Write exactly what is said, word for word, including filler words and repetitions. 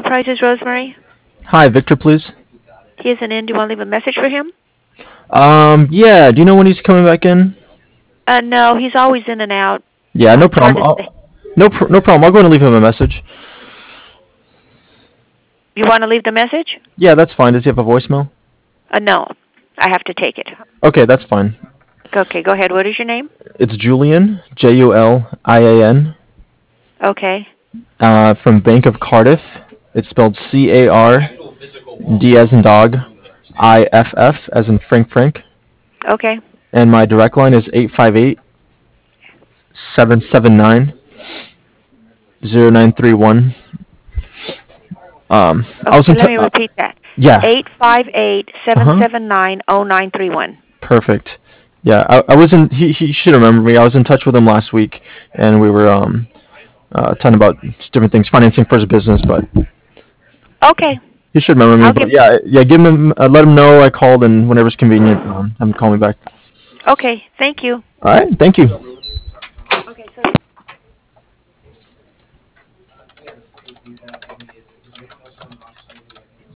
Enterprises, Rosemary. Hi, Victor, please. He isn't in. Do you want to leave a message for him? Um, yeah. Do you know when he's coming back in? Uh, no, he's always in and out. Yeah, Uh, no it's hard problem. to say. I'll, no, pr- no problem. I'll go and leave him a message. You want to leave the message? Yeah, that's fine. Does he have a voicemail? Uh, no, I have to take it. Okay, that's fine. Okay, go ahead. What is your name? It's Julian, J U L I A N, Okay. uh, from Bank of Cardiff. It's spelled C A R D as in dog, I F F as in Frank Frank. Okay. And my direct line is eight five eight, seven seven nine, zero nine three one. Um, I was Okay, in let t- me uh, repeat that. yeah. Eight five eight seven Uh-huh. seven nine zero nine three one. Perfect. Yeah, I, I was in. He, he should remember me. I was in touch with him last week, and we were um uh, talking about different things, financing for his business. But Okay. he should remember me. I'll But give. yeah, yeah, give him, uh, let him know I called, and whenever it's convenient, um, have him call me back. Okay. Thank you. All right. Thank you.